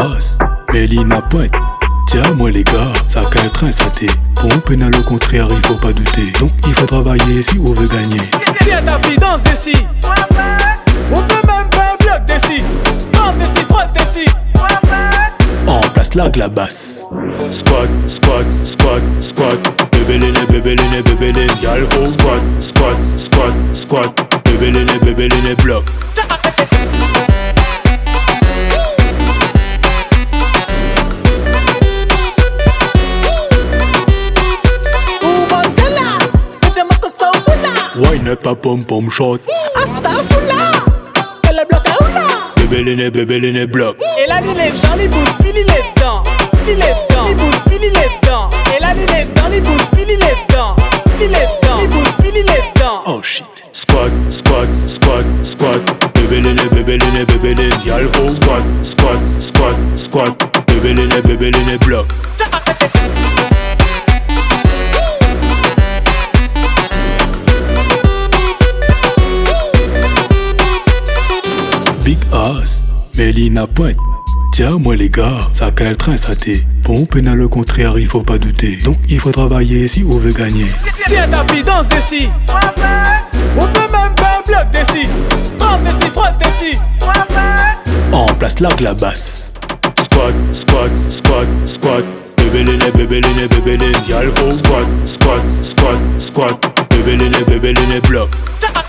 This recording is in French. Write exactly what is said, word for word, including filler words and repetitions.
Hoss, Mélina pointe. Tiens moi les gars, ça quel train ça t'est. Pour pénal le contraire il faut pas douter. Donc il faut travailler si on veut gagner. Tiens ta fille danse dessus. On peut même faire un bloc dessus. Comme dessus, frotte dessus. En place la glabasse. Squat, squat, squat, squat. Bébéléné, bébéléné, bébéléné, y'all go. Squat, squat, squat, squat. Bébéléné, bébéléné, bloc. Wine up a pom pom shot. Astaghfirullah. Elle est bloc à oula. Bébéléné, bébéléné, bloc. Et là, il est dans les bouches, pile il est dedans. Il est dedans, il bouge, pile il est dedans. Et là, il est dans les bouches, pile il est dedans. Il est dedans, il bouge, pile il est dedans. Oh shit. Squat, squat, squat, squat. Bébéléné, bébéléné, bébéléné, y'all go. Squat, squat, squat, squat. Bébéléné, bébéléné, bloc. Big Hoss, Mélina pointe. Tiens moi les gars, ça quel train ça t'est. Pour pénal le contraire il faut pas douter. Donc il faut travailler si on veut gagner. Tiens ta fille danse dessus. On peut même faire un bloc dessus. Comme dessus, frotte dessus. En place la glabasse. Squat, squat, squat, squat. Bébéléné, bébéléné, bébéléné, y'all go. Squat, squat, squat, squat. Bébéléné, bébéléné, bloc.